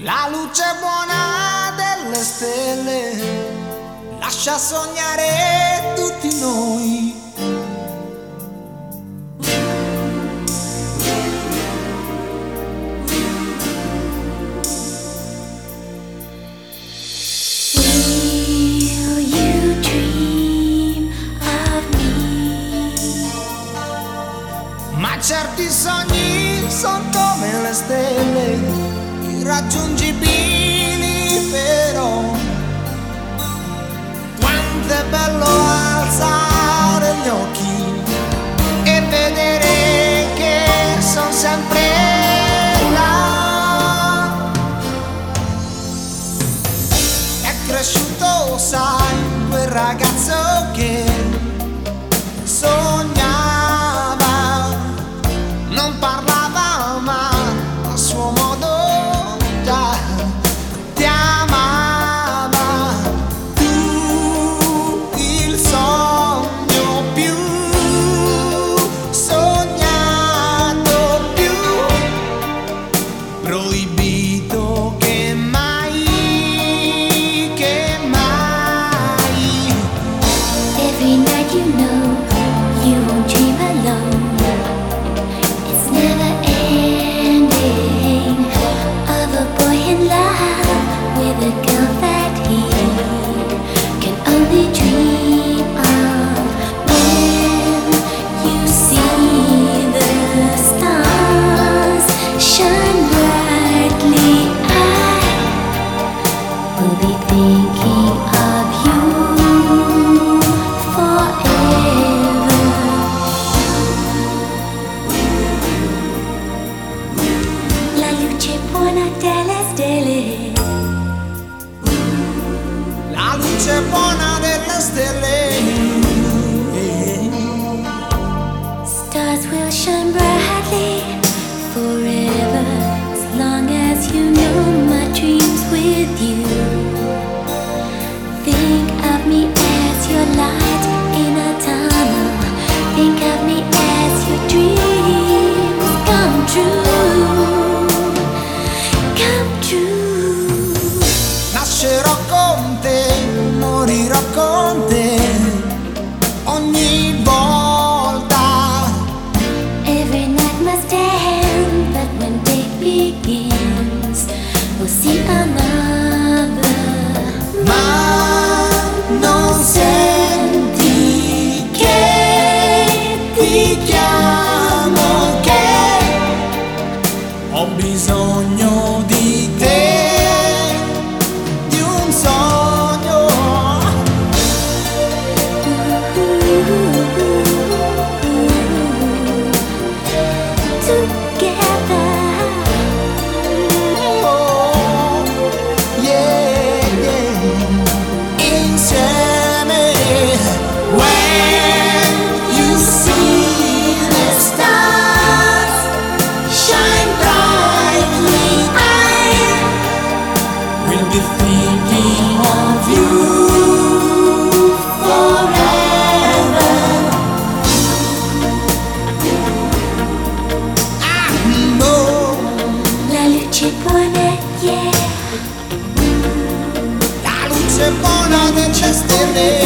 La luce buona delle stelle lascia sognare tutti noi. Will you dream of me? Ma certi sogni sono come le stelle, irraggiungibili però. Quanto è bello alzare gli occhi e vedere che sono sempre là. È cresciuto, sai, quel ragazzo che sognava, non parlava ma a suo modo già ti amava. Tu il sogno più sognato, più proibito che mai, che mai. Every night you know you won't dream alone. It's never ending of a boy in love with a girl that he can only dream of. When you see the stars shine brightly, I will be thinking of you forever. La luce buona delle stelle, La luce buona delle stelle. stars will shine brightly forever, as long as you know my dreams with you. Think of me as your light in a tunnel. Think of me as your dreams come true, come true. Nascerò con te, morirò con te, ogni volta. Every night must end, but when day begins, we'll see another. Ma non senti che ti chiamo, che ho bisogno di te, di un sogno. Together, Oh, yeah, yeah. Insieme. When you see the stars shine brightly, I will be thinking of you forever. I know. la luce buona, yeah. La luce buona delle stelle.